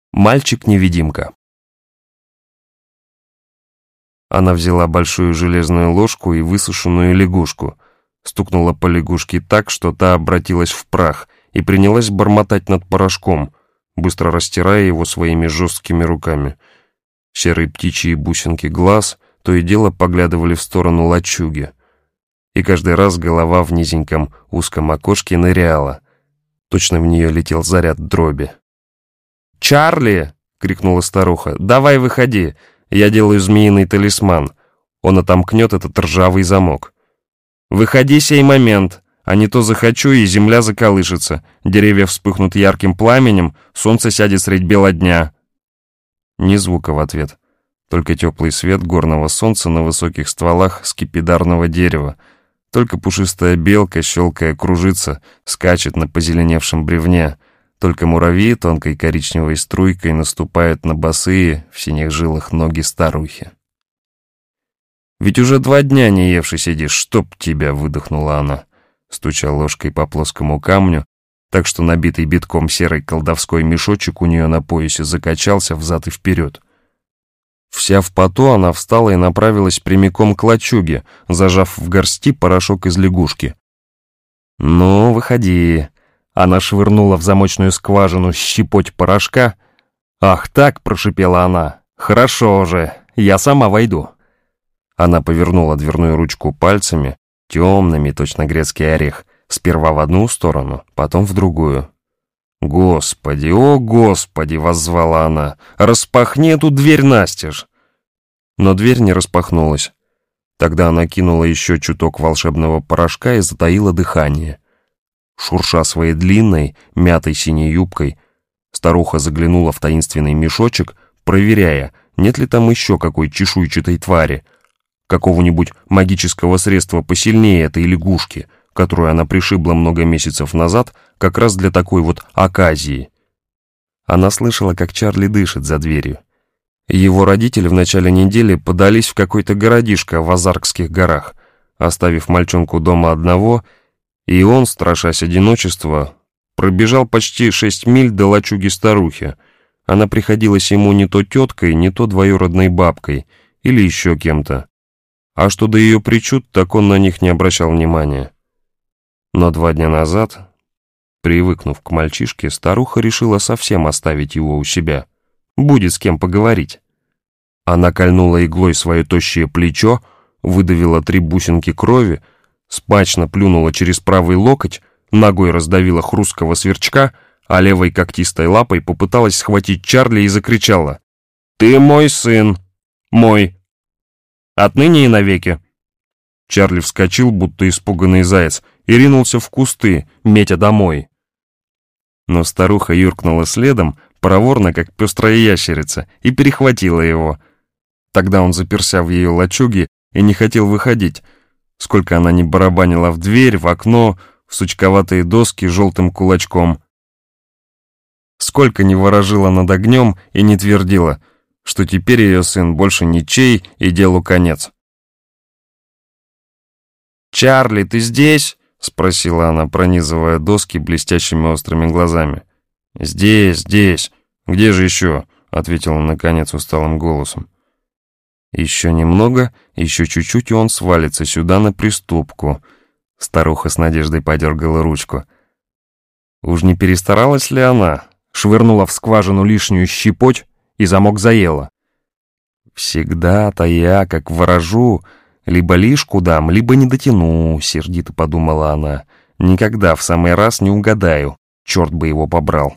Мальчик-невидимка. Она взяла большую железную ложку и высушенную лягушку, стукнула по лягушке так, что та обратилась в прах, и принялась бормотать над порошком, быстро растирая его своими жесткими руками. Серые птичьи бусинки глаз то и дело поглядывали в сторону лачуги, и каждый раз голова в низеньком узком окошке ныряла. Точно в нее летел заряд дроби. «Чарли!» — крикнула старуха. «Давай выходи! Я делаю змеиный талисман. Он отомкнет этот ржавый замок. Выходи сей момент, а не то захочу, и земля заколышется, деревья вспыхнут ярким пламенем, солнце сядет средь бела дня». Ни звука в ответ, только теплый свет горного солнца на высоких стволах скипидарного дерева, только пушистая белка, щелкая, кружится, скачет на позеленевшем бревне, только муравьи тонкой коричневой струйкой наступают на босые в синих жилах ноги старухи. «Ведь уже 2 дня не евший сидишь, чтоб тебя!» — выдохнула она, стуча ложкой по плоскому камню, так что набитый битком серый колдовской мешочек у нее на поясе закачался взад и вперед. Вся в поту она встала и направилась прямиком к лачуге, зажав в горсти порошок из лягушки. «Ну, выходи!» Она швырнула в замочную скважину щепоть порошка. «Ах так!» — прошипела она. «Хорошо же, я сама войду». Она повернула дверную ручку пальцами, темными, точно грецкий орех, сперва в одну сторону, потом в другую. «Господи, о Господи!» — воззвала она. «Распахни эту дверь настежь!» Но дверь не распахнулась. Тогда она кинула еще чуток волшебного порошка и затаила дыхание. Шурша своей длинной, мятой синей юбкой, старуха заглянула в таинственный мешочек, проверяя, нет ли там еще какой чешуйчатой твари, какого-нибудь магического средства посильнее этой лягушки, которую она пришибла много месяцев назад как раз для такой вот оказии. Она слышала, как Чарли дышит за дверью. Его родители в начале недели подались в какой-то городишко в Озаркских горах, оставив мальчонку дома одного, и он, страшась одиночества, пробежал почти 6 миль до лачуги старухи. Она приходилась ему не то теткой, не то двоюродной бабкой, или еще кем-то. А что до ее причуд, так он на них не обращал внимания. Но 2 дня назад, привыкнув к мальчишке, старуха решила совсем оставить его у себя. Будет с кем поговорить. Она кольнула иглой свое тощее плечо, выдавила 3 бусинки крови, смачно плюнула через правый локоть, ногой раздавила хрусткого сверчка, а левой когтистой лапой попыталась схватить Чарли и закричала: «Ты мой сын! Мой! Отныне и навеки!» Чарли вскочил, будто испуганный заяц, и ринулся в кусты, метя домой. Но старуха юркнула следом, проворно, как пестрая ящерица, и перехватила его. Тогда он заперся в ее лачуге и не хотел выходить, сколько она ни барабанила в дверь, в окно, в сучковатые доски желтым кулачком. Сколько ни ворожила над огнем и не твердила, что теперь ее сын больше ничей и делу конец. «Чарли, ты здесь?» — спросила она, пронизывая доски блестящими острыми глазами. «Здесь, здесь. Где же еще?» — ответил он, наконец, усталым голосом. «Еще немного, еще чуть-чуть, и он свалится сюда на приступку». Старуха с надеждой подергала ручку. Уж не перестаралась ли она? Швырнула в скважину лишнюю щепоть, и замок заела. «Всегда-то я, как ворожу, либо лишку дам, либо не дотяну», — сердито подумала она. «Никогда в самый раз не угадаю, черт бы его побрал».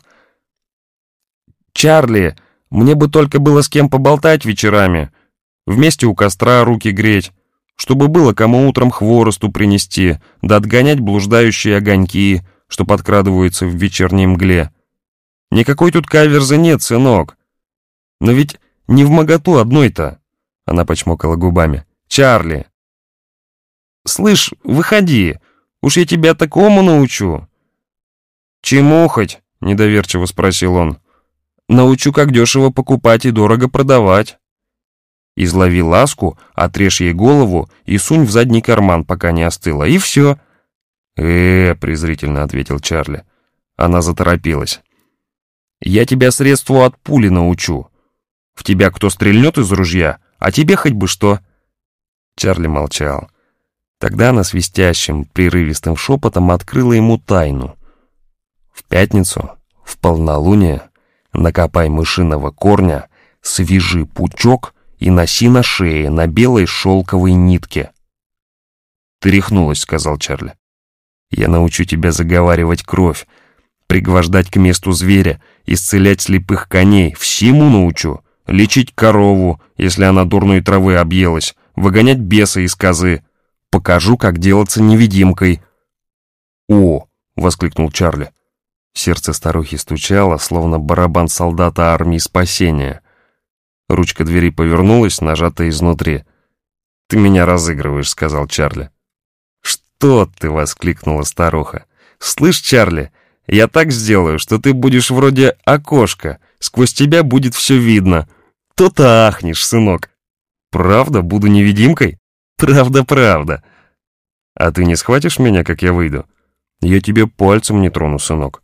«Чарли, мне бы только было с кем поболтать вечерами, вместе у костра руки греть, чтобы было кому утром хворосту принести, да отгонять блуждающие огоньки, что подкрадываются в вечерней мгле. Никакой тут каверзы нет, сынок. Но ведь не вмоготу одной-то», — она почмокала губами. «Чарли! Слышь, выходи, уж я тебя такому научу». «Чему хоть?» — недоверчиво спросил он. «Научу, как дешево покупать и дорого продавать. Излови ласку, отрежь ей голову и сунь в задний карман, пока не остыла, и все». Презрительно ответил Чарли. Она заторопилась. Я тебя средству от пули научу. В тебя кто стрельнет из ружья, а тебе хоть бы что». Чарли молчал. Тогда она свистящим, прерывистым шепотом открыла ему тайну. В пятницу, в полнолуние, накопай мышиного корня, свяжи пучок и носи на шее на белой шелковой нитке. «Ты рехнулась», — сказал Чарли. «Я научу тебя заговаривать кровь, пригвождать к месту зверя, исцелять слепых коней, всему научу, лечить корову, если она дурной травы объелась, выгонять беса из козы. Покажу, как делаться невидимкой». «О!» — воскликнул Чарли. Сердце старухи стучало, словно барабан солдата армии спасения. Ручка двери повернулась, нажатая изнутри. «Ты меня разыгрываешь», — сказал Чарли. «Что ты?» — воскликнула старуха. «Слышь, Чарли, я так сделаю, что ты будешь вроде окошка, сквозь тебя будет все видно. То-то ахнешь, сынок». «Правда, буду невидимкой?» «Правда, правда». «А ты не схватишь меня, как я выйду? Я тебе пальцем не трону, сынок».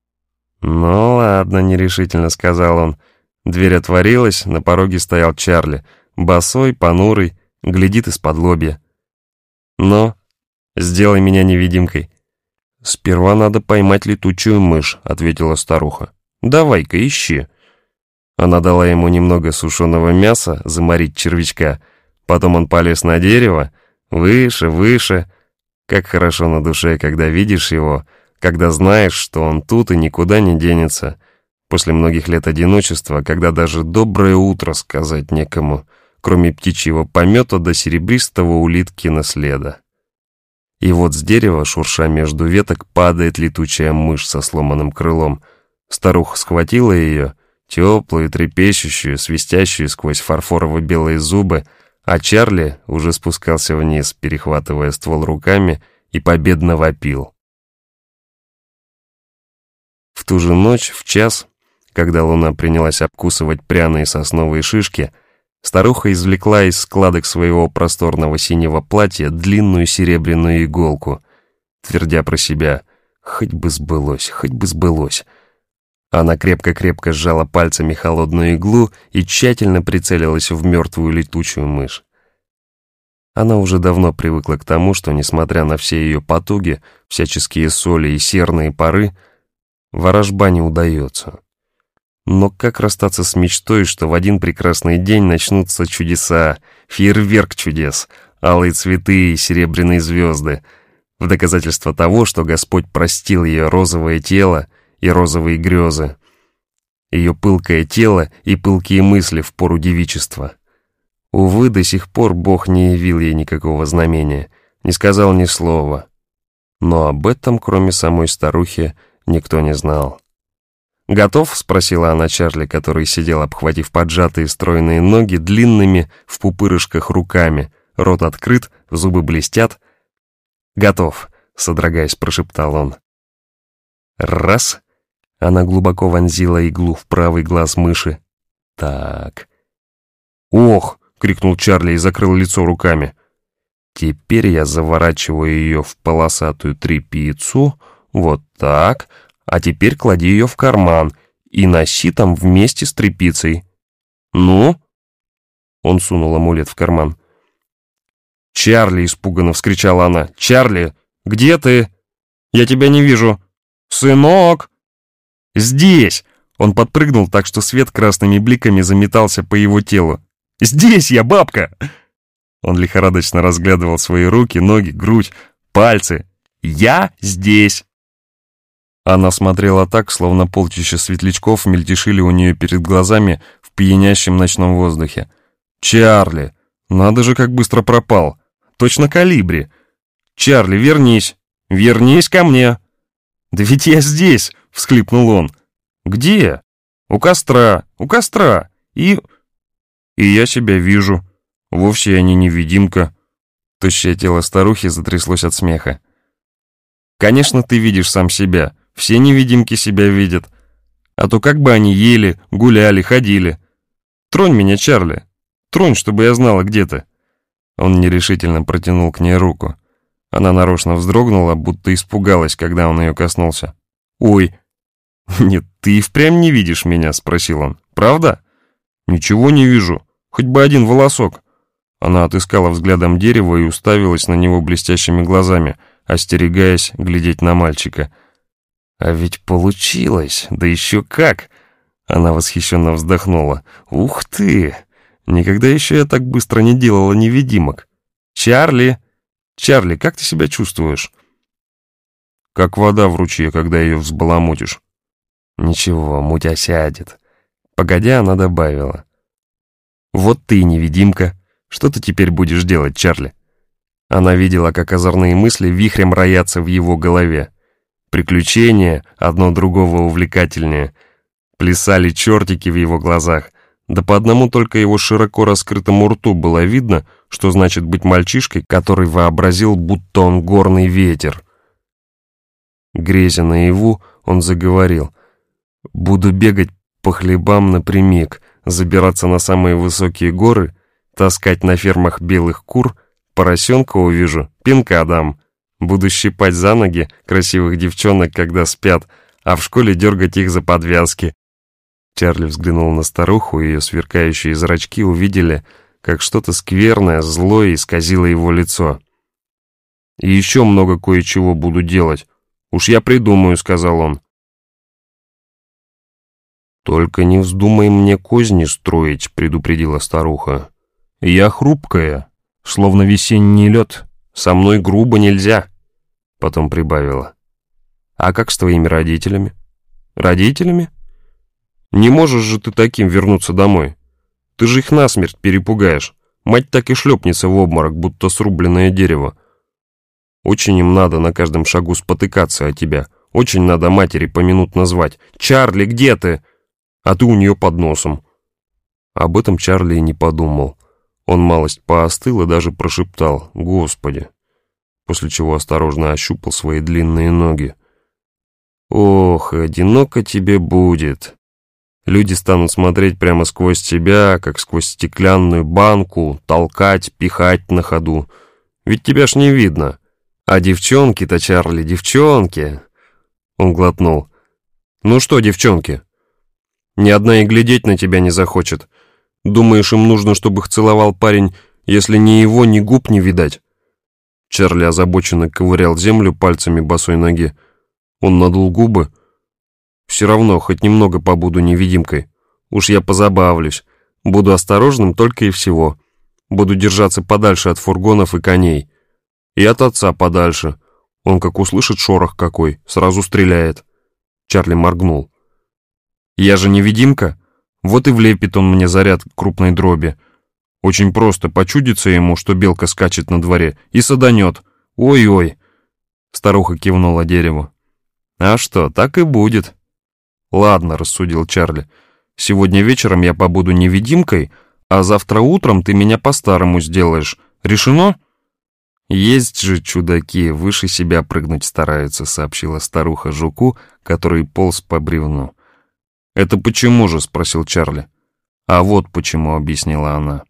«Ну ладно», — нерешительно сказал он. Дверь отворилась, на пороге стоял Чарли, босой, понурый, глядит из-под лобья. «Но, сделай меня невидимкой». «Сперва надо поймать летучую мышь», — ответила старуха. «Давай-ка, ищи». Она дала ему немного сушеного мяса, заморить червячка. Потом он полез на дерево, выше, выше. Как хорошо на душе, когда видишь его, когда знаешь, что он тут и никуда не денется. После многих лет одиночества, когда даже доброе утро сказать некому, кроме птичьего помета до серебристого улиткина следа. И вот с дерева, шурша между веток, падает летучая мышь со сломанным крылом. Старуха схватила ее, теплую, трепещущую, свистящую сквозь фарфорово-белые зубы, а Чарли уже спускался вниз, перехватывая ствол руками, и победно вопил. В ту же ночь, в час, когда луна принялась обкусывать пряные сосновые шишки, старуха извлекла из складок своего просторного синего платья длинную серебряную иголку, твердя про себя: «Хоть бы сбылось, хоть бы сбылось». Она крепко-крепко сжала пальцами холодную иглу и тщательно прицелилась в мертвую летучую мышь. Она уже давно привыкла к тому, что, несмотря на все ее потуги, всяческие соли и серные пары, ворожба не удается. Но как расстаться с мечтой, что в один прекрасный день начнутся чудеса, фейерверк чудес, алые цветы и серебряные звезды, в доказательство того, что Господь простил ее розовое тело и розовые грезы, ее пылкое тело и пылкие мысли в пору девичества. Увы, до сих пор Бог не явил ей никакого знамения, не сказал ни слова. Но об этом, кроме самой старухи, никто не знал. «Готов?» — спросила она Чарли, который сидел, обхватив поджатые стройные ноги длинными в пупырышках руками, рот открыт, зубы блестят. «Готов», — содрогаясь, прошептал он. Раз. Она глубоко вонзила иглу в правый глаз мыши. Так. «Ох!» — крикнул Чарли и закрыл лицо руками. «Теперь я заворачиваю ее в полосатую тряпицу, вот так, а теперь клади ее в карман и носи там вместе с тряпицей. Ну?» Он сунул амулет в карман. «Чарли!» — испуганно вскричала она. «Чарли, где ты? Я тебя не вижу. Сынок!» «Здесь!» Он подпрыгнул так, что свет красными бликами заметался по его телу. «Здесь я, бабка!» Он лихорадочно разглядывал свои руки, ноги, грудь, пальцы. «Я здесь!» Она смотрела так, словно полчища светлячков мельтешили у нее перед глазами в пьянящем ночном воздухе. «Чарли! Надо же, как быстро пропал! Точно Колибри! Чарли, вернись! Вернись ко мне!» «Да ведь я здесь!» — всхлипнул он. «Где?» «У костра! У костра! И я себя вижу. Вовсе я не невидимка». Тощее тело старухи затряслось от смеха. «Конечно, ты видишь сам себя. Все невидимки себя видят. А то как бы они ели, гуляли, ходили. Тронь меня, Чарли. Тронь, чтобы я знала, где ты». Он нерешительно протянул к ней руку. Она нарочно вздрогнула, будто испугалась, когда он ее коснулся. «Ой, «Нет, ты и впрямь не видишь меня?» — спросил он. «Правда?» «Ничего не вижу. Хоть бы один волосок». Она отыскала взглядом дерево и уставилась на него блестящими глазами, остерегаясь глядеть на мальчика. «А ведь получилось! Да еще как!» Она восхищенно вздохнула. «Ух ты! Никогда еще я так быстро не делала невидимок! Чарли! Чарли, как ты себя чувствуешь?» «Как вода в ручье, когда ее взбаламутишь». «Ничего, муть осядет». Погодя, она добавила. «Вот ты и невидимка. Что ты теперь будешь делать, Чарли?» Она видела, как озорные мысли вихрем роятся в его голове. Приключения, одно другого увлекательнее. Плясали чертики в его глазах. Да по одному только его широко раскрытому рту было видно, что значит быть мальчишкой, который вообразил, будто он горный ветер. Грезя наяву, он заговорил. «Буду бегать по хлебам напрямик, забираться на самые высокие горы, таскать на фермах белых кур, поросенка увижу, пинка дам. Буду щипать за ноги красивых девчонок, когда спят, а в школе дергать их за подвязки». Чарли взглянул на старуху, и ее сверкающие зрачки увидели, как что-то скверное, злое исказило его лицо. «И еще много кое-чего буду делать. Уж я придумаю», — сказал он. «Только не вздумай мне козни строить», — предупредила старуха. «Я хрупкая, словно весенний лед. Со мной грубо нельзя». Потом прибавила. «А как с твоими родителями?» «Родителями? Не можешь же ты таким вернуться домой. Ты же их насмерть перепугаешь. Мать так и шлепнется в обморок, будто срубленное дерево. Очень им надо на каждом шагу спотыкаться о тебя. Очень надо матери поминутно звать. «Чарли, где ты?» А ты у нее под носом». Об этом Чарли и не подумал. Он малость поостыл и даже прошептал «Господи», после чего осторожно ощупал свои длинные ноги. «Ох, одиноко тебе будет. Люди станут смотреть прямо сквозь тебя, как сквозь стеклянную банку, толкать, пихать на ходу. Ведь тебя ж не видно. А девчонки-то, Чарли, девчонки...» Он глотнул. «Ну что, девчонки? Ни одна и глядеть на тебя не захочет. Думаешь, им нужно, чтобы их целовал парень, если ни его, ни губ не видать?» Чарли озабоченно ковырял землю пальцами босой ноги. Он надул губы. «Все равно, хоть немного побуду невидимкой. Уж я позабавлюсь. Буду осторожным только и всего. Буду держаться подальше от фургонов и коней. И от отца подальше. Он как услышит шорох какой, сразу стреляет». Чарли моргнул. «Я же невидимка. Вот и влепит он мне заряд крупной дроби. Очень просто почудится ему, что белка скачет на дворе, и саданет. Ой-ой!» Старуха кивнула дереву. «А что, так и будет». «Ладно», — рассудил Чарли. «Сегодня вечером я побуду невидимкой, а завтра утром ты меня по-старому сделаешь. Решено?» «Есть же чудаки, выше себя прыгнуть стараются», — сообщила старуха жуку, который полз по бревну. «Это почему же?» — спросил Чарли. «А вот почему», — объяснила она.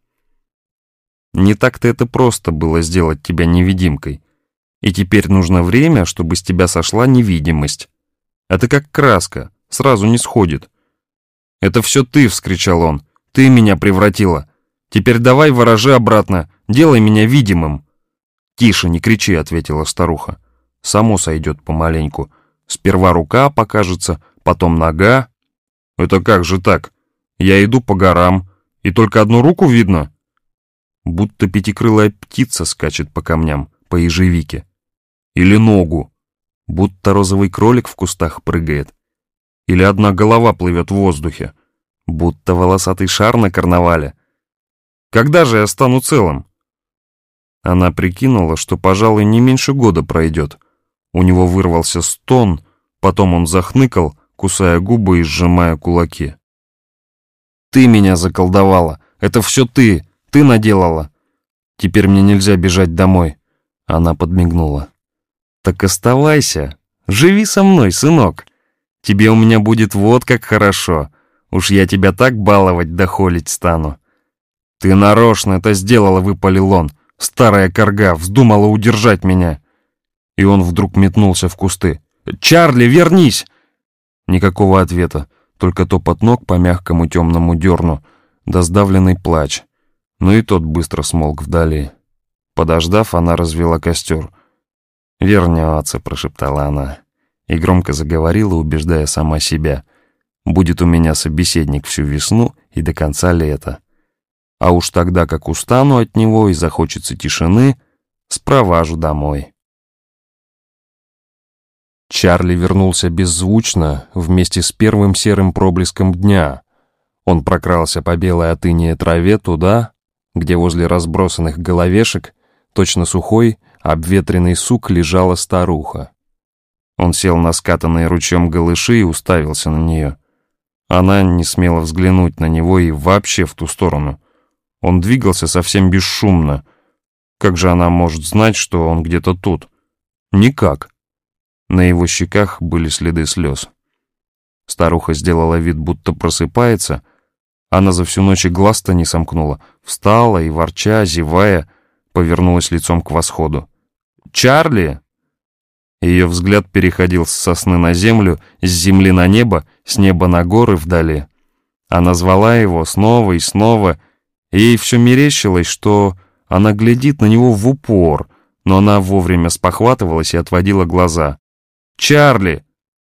«Не так-то это просто было сделать тебя невидимкой. И теперь нужно время, чтобы с тебя сошла невидимость. Это как краска, сразу не сходит». «Это все ты!» — вскричал он. «Ты меня превратила. Теперь давай ворожи обратно, делай меня видимым». «Тише, не кричи», — ответила старуха. «Само сойдет помаленьку. Сперва рука покажется, потом нога». «Это как же так? Я иду по горам, и только одну руку видно?» «Будто пятикрылая птица скачет по камням, по ежевике. Или ногу, будто розовый кролик в кустах прыгает. Или одна голова плывет в воздухе, будто волосатый шар на карнавале. Когда же я стану целым?» Она прикинула, что, пожалуй, не меньше года пройдет. У него вырвался стон, потом он захныкал, кусая губы и сжимая кулаки. «Ты меня заколдовала! Это все ты! Ты наделала! Теперь мне нельзя бежать домой!» Она подмигнула. «Так оставайся! Живи со мной, сынок! Тебе у меня будет вот как хорошо! Уж я тебя так баловать да холить стану!» «Ты нарочно это сделала!» — выпалил он. «Старая корга вздумала удержать меня!» И он вдруг метнулся в кусты. «Чарли, вернись!» Никакого ответа, только топот ног по мягкому темному дерну, да сдавленный плач. Но и тот быстро смолк вдали. Подождав, она развела костер. «Вернется», — прошептала она, и громко заговорила, убеждая сама себя. «Будет у меня собеседник всю весну и до конца лета. А уж тогда, как устану от него и захочется тишины, спроважу домой». Чарли вернулся беззвучно вместе с первым серым проблеском дня. Он прокрался по белой от инея траве туда, где возле разбросанных головешек, точно сухой, обветренный сук, лежала старуха. Он сел на скатанные ручьем голыши и уставился на нее. Она не смела взглянуть на него и вообще в ту сторону. Он двигался совсем бесшумно. Как же она может знать, что он где-то тут? Никак. На его щеках были следы слез. Старуха сделала вид, будто просыпается. Она за всю ночь и глаз-то не сомкнула. Встала и, ворча, зевая, повернулась лицом к восходу. «Чарли!» Ее взгляд переходил с сосны на землю, с земли на небо, с неба на горы вдали. Она звала его снова и снова, и ей все мерещилось, что она глядит на него в упор, но она вовремя спохватывалась и отводила глаза. «Чарли!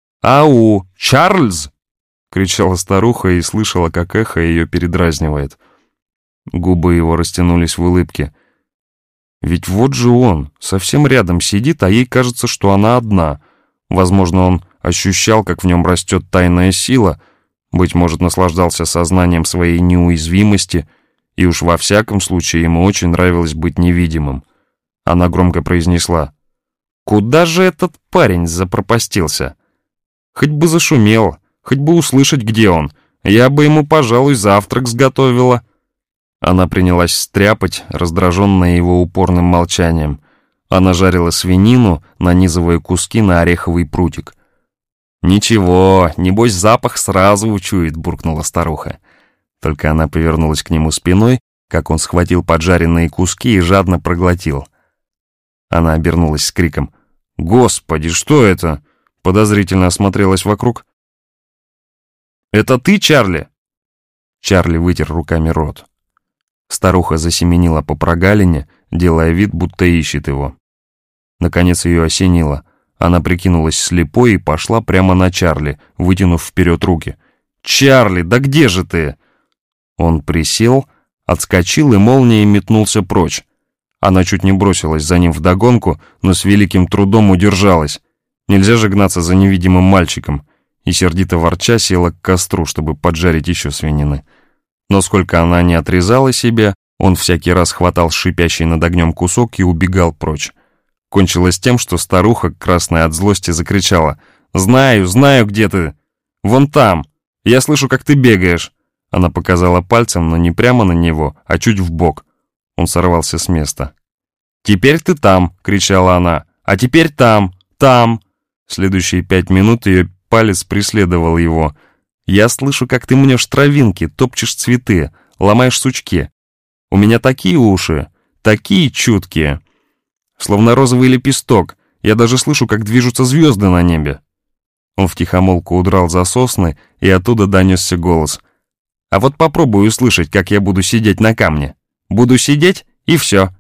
Ау! Чарльз!» — кричала старуха и слышала, как эхо ее передразнивает. Губы его растянулись в улыбке. Ведь вот же он, совсем рядом сидит, а ей кажется, что она одна. Возможно, он ощущал, как в нем растет тайная сила, быть может, наслаждался сознанием своей неуязвимости, и уж во всяком случае ему очень нравилось быть невидимым. Она громко произнесла: «Куда же этот парень запропастился? Хоть бы зашумел, хоть бы услышать, где он. Я бы ему, пожалуй, завтрак сготовила». Она принялась стряпать, раздраженная его упорным молчанием. Она жарила свинину, нанизывая куски на ореховый прутик. «Ничего, небось запах сразу учует», — буркнула старуха. Только она повернулась к нему спиной, как он схватил поджаренные куски и жадно проглотил. Она обернулась с криком: «Господи, что это?» Подозрительно осмотрелась вокруг. «Это ты, Чарли?» Чарли вытер руками рот. Старуха засеменила по прогалине, делая вид, будто ищет его. Наконец ее осенило. Она прикинулась слепой и пошла прямо на Чарли, вытянув вперед руки. «Чарли, да где же ты?» Он присел, отскочил и молнией метнулся прочь. Она чуть не бросилась за ним вдогонку, но с великим трудом удержалась. Нельзя же гнаться за невидимым мальчиком. И сердито ворча села к костру, чтобы поджарить еще свинины. Но сколько она не отрезала себе, он всякий раз хватал шипящий над огнем кусок и убегал прочь. Кончилось тем, что старуха, красная от злости, закричала: «Знаю, знаю, где ты! Вон там! Я слышу, как ты бегаешь!» Она показала пальцем, но не прямо на него, а чуть вбок. Он сорвался с места. «Теперь ты там!» — кричала она. «А теперь там! Там!» Следующие 5 минут ее палец преследовал его. «Я слышу, как ты мнешь травинки, топчешь цветы, ломаешь сучки. У меня такие уши, такие чуткие. Словно розовый лепесток. Я даже слышу, как движутся звезды на небе». Он втихомолку удрал за сосны, и оттуда донесся голос: «А вот попробуй услышать, как я буду сидеть на камне. Буду сидеть, и все».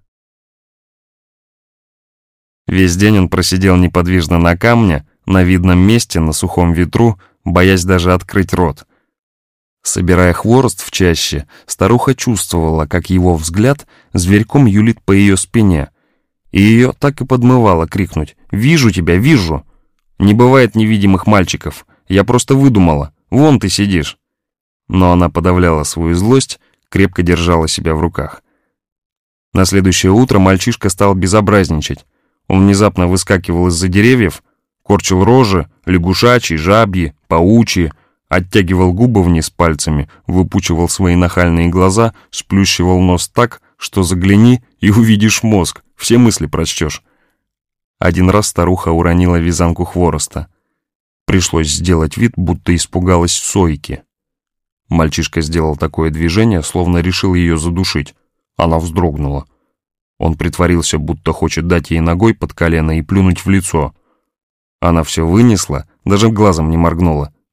Весь день он просидел неподвижно на камне, на видном месте, на сухом ветру, боясь даже открыть рот. Собирая хворост в чаще, старуха чувствовала, как его взгляд зверьком юлит по ее спине. И ее так и подмывало крикнуть: «Вижу тебя, вижу! Не бывает невидимых мальчиков, я просто выдумала, вон ты сидишь!» Но она подавляла свою злость, крепко держала себя в руках. На следующее утро мальчишка стал безобразничать. Он внезапно выскакивал из-за деревьев, корчил рожи, лягушачьи, жабьи, паучьи, оттягивал губы вниз пальцами, выпучивал свои нахальные глаза, сплющивал нос так, что загляни и увидишь мозг, все мысли прочтешь. Один раз старуха уронила вязанку хвороста. Пришлось сделать вид, будто испугалась сойки. Мальчишка сделал такое движение, словно решил ее задушить. Она вздрогнула. Он притворился, будто хочет дать ей ногой под колено и плюнуть в лицо. Она все вынесла, даже глазом не моргнула.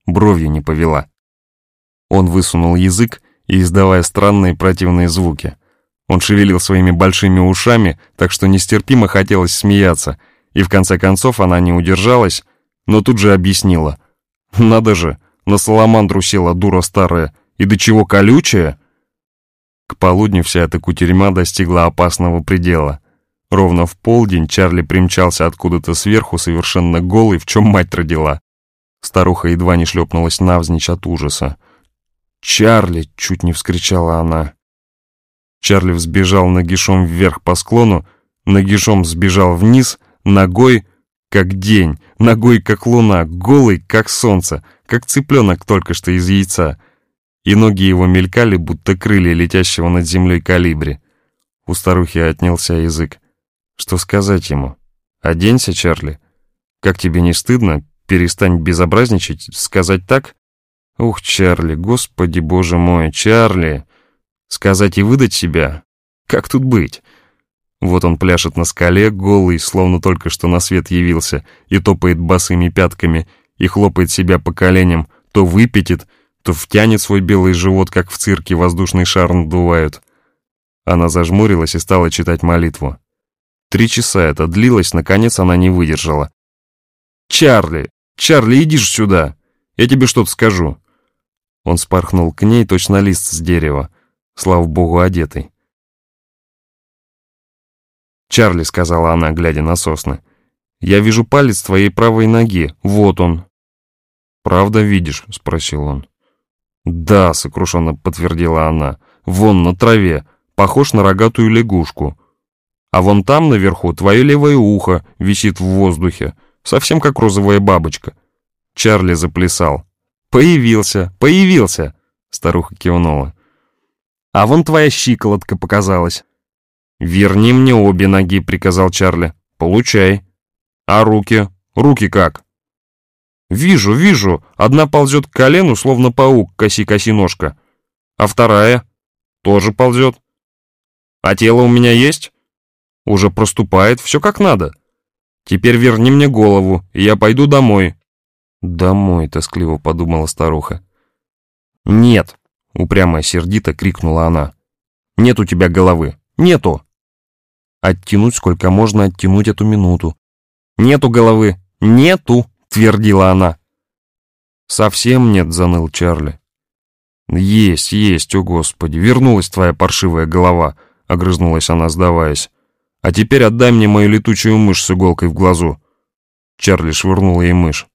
бровью не повела. Он высунул язык, и издавая странные противные звуки. Он шевелил своими большими ушами, так что нестерпимо хотелось смеяться, и в конце концов она не удержалась, но тут же объяснила. «Надо же, на саламандру села дура старая, и до чего колючая?» К полудню вся эта кутерьма достигла опасного предела. Ровно в полдень Чарли примчался откуда-то сверху, совершенно голый, в чем мать родила. Старуха едва не шлепнулась навзничь от ужаса. «Чарли!» — чуть не вскричала она. Чарли взбежал нагишом вверх по склону, нагишом сбежал вниз, ногой, как день, ногой, как луна, голый, как солнце, как цыпленок только что из яйца. И ноги его мелькали, будто крылья летящего над землей колибри. У старухи отнялся язык. Что сказать ему? «Оденься, Чарли. Как тебе не стыдно? Перестань безобразничать, сказать так?» «Ух, Чарли, господи, боже мой, Чарли! Сказать и выдать себя? Как тут быть?» Вот он пляшет на скале, голый, словно только что на свет явился, и топает босыми пятками, и хлопает себя по коленям, то выпятит, то втянет свой белый живот, как в цирке воздушный шар надувают. Она зажмурилась и стала читать молитву. 3 часа это длилось, наконец она не выдержала. «Чарли! Чарли, иди ж сюда! Я тебе что-то скажу!» Он спорхнул к ней, точно лист с дерева, слава богу, одетый. «Чарли», — сказала она, глядя на сосны, — «я вижу палец твоей правой ноги, вот он». «Правда видишь?» — спросил он. «Да», — сокрушенно подтвердила она, — «вон на траве, похож на рогатую лягушку. А вон там наверху твое левое ухо висит в воздухе, совсем как розовая бабочка». Чарли заплясал. «Появился, появился!» — старуха кивнула. «А вон твоя щиколотка показалась». «Верни мне обе ноги», — приказал Чарли. «Получай». «А руки? Руки как?» «Вижу, вижу. Одна ползет к колену, словно паук, коси-коси ножка. А вторая? Тоже ползет. А тело у меня есть? Уже проступает, все как надо. Теперь верни мне голову, и я пойду домой». «Домой», — тоскливо подумала старуха. «Нет», — упрямо и сердито крикнула она. «Нет у тебя головы. Нету». «Оттянуть сколько можно оттянуть эту минуту». «Нету головы. Нету», — твердила она. «Совсем нет», — заныл Чарли. «Есть, есть, о господи, вернулась твоя паршивая голова», — огрызнулась она, сдаваясь. «А теперь отдай мне мою летучую мышь с иголкой в глазу». Чарли швырнул ей мышь.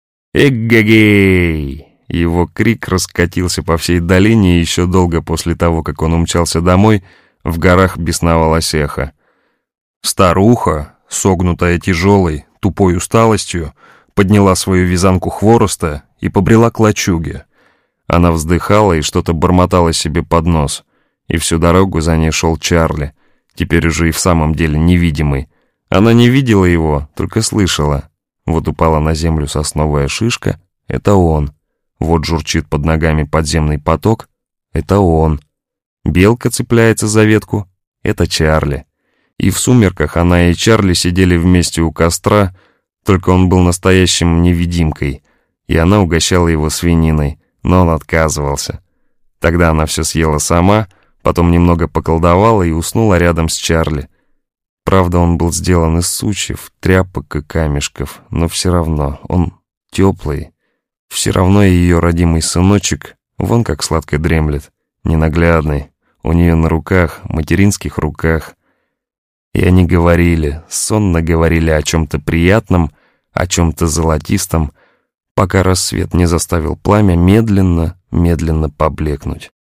«Эггегей!» Его крик раскатился по всей долине, и еще долго после того, как он умчался домой, в горах бесновалось эхо. Старуха, согнутая тяжелой, тупой усталостью, подняла свою вязанку хвороста и побрела к лачуге. Она вздыхала и что-то бормотала себе под нос, и всю дорогу за ней шел Чарли, теперь уже и в самом деле невидимый. Она не видела его, только слышала. Вот упала на землю сосновая шишка — это он. Вот журчит под ногами подземный поток — это он. Белка цепляется за ветку — это Чарли. И в сумерках она и Чарли сидели вместе у костра, только он был настоящим невидимкой, и она угощала его свининой, но он отказывался. Тогда она все съела сама, потом немного поколдовала и уснула рядом с Чарли. Правда, он был сделан из сучьев, тряпок и камешков, но все равно он теплый. Все равно ее родимый сыночек, вон как сладко дремлет, ненаглядный, у нее на руках, материнских руках. И они говорили, сонно говорили о чем-то приятном, о чем-то золотистом, пока рассвет не заставил пламя медленно, медленно поблекнуть.